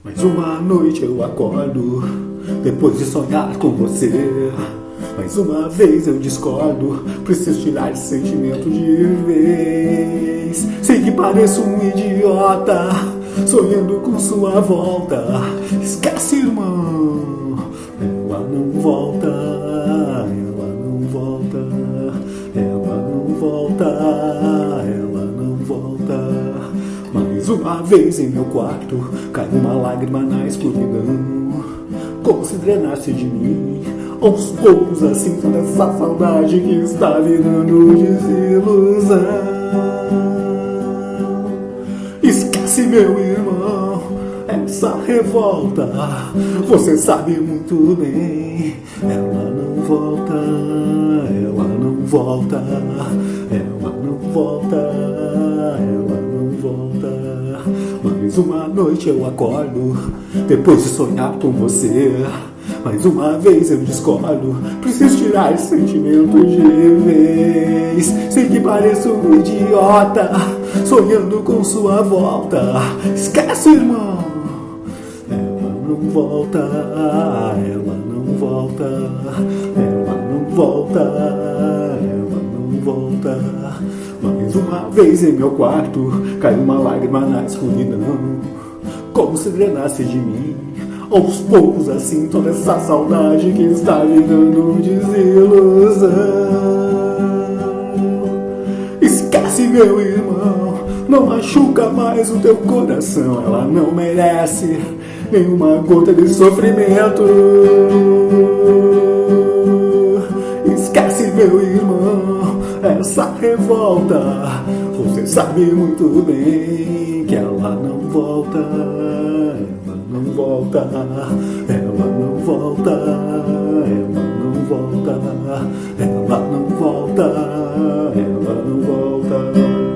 Mais uma noite eu acordo, depois de sonhar com você. Mais uma vez eu discordo, preciso tirar esse sentimento de vez. Sei que pareço um idiota, sonhando com sua volta. Esquece, irmão, ela não volta, ela não volta, ela não volta, ela não volta. Mais uma vez em meu quarto, cai uma lágrima na escuridão, como se drenasse de mim. Aos poucos assim toda essa saudade que está virando desilusão. Esquece, meu irmão, essa revolta, você sabe muito bem. Ela não volta, ela não volta, ela não volta, ela não volta. Mais uma noite eu acordo, depois de sonhar com você. Mais uma vez eu discordo, preciso tirar esse sentimento de vez. Sei que pareço um idiota, sonhando com sua volta. Esquece, irmão, ela não volta, ela não volta, ela não volta, ela não volta. Mais uma vez em meu quarto, caiu uma lágrima na escuridão, como se drenasse de mim. Aos poucos assim toda essa saudade que está virando desilusão. Esquece, meu irmão, não machuca mais o teu coração. Ela não merece nenhuma gota de sofrimento. Esquece, meu irmão, essa revolta, você sabe muito bem que ela não volta. Ela não volta, ela não volta, ela não volta, ela não volta, ela não volta.